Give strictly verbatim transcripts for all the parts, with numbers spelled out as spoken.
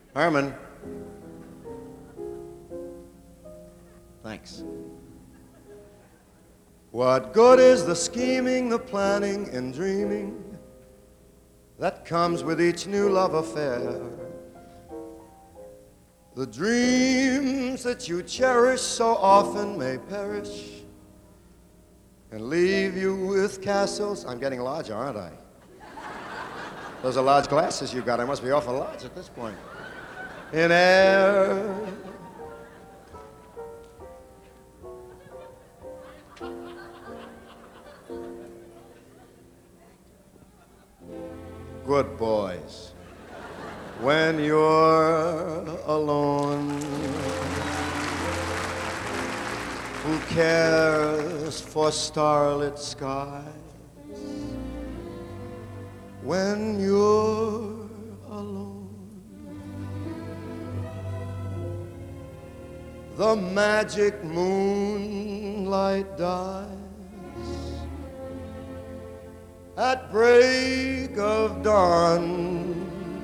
Herman. Thanks. What good is the scheming, the planning and dreaming that comes with each new love affair? The dreams that you cherish so often may perish and leave you with castles. I'm getting larger, aren't I? Those are large glasses you got. I must be awful large at this point. In air. Good boys. When you're alone, who cares for starlit skies? When you're alone, the magic moonlight dies. At break of dawn,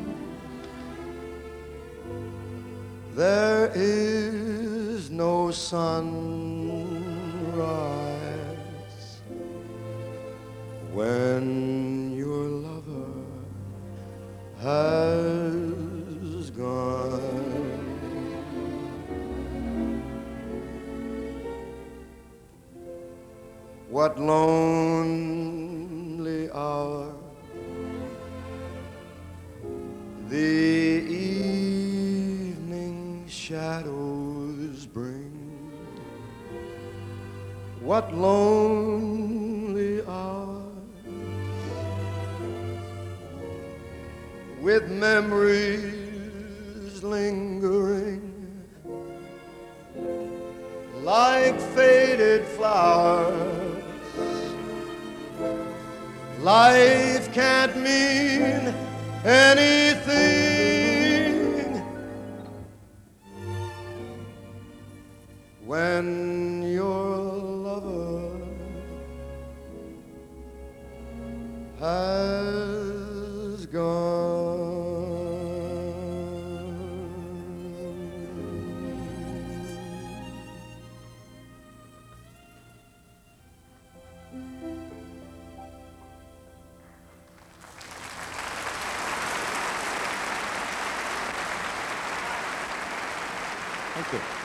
there is no sunrise. When your lover has gone, what lonely hour the evening shadows bring. What lonely hour with memories lingering like faded flowers. Life can't mean anything when your lover has gone. Thank you.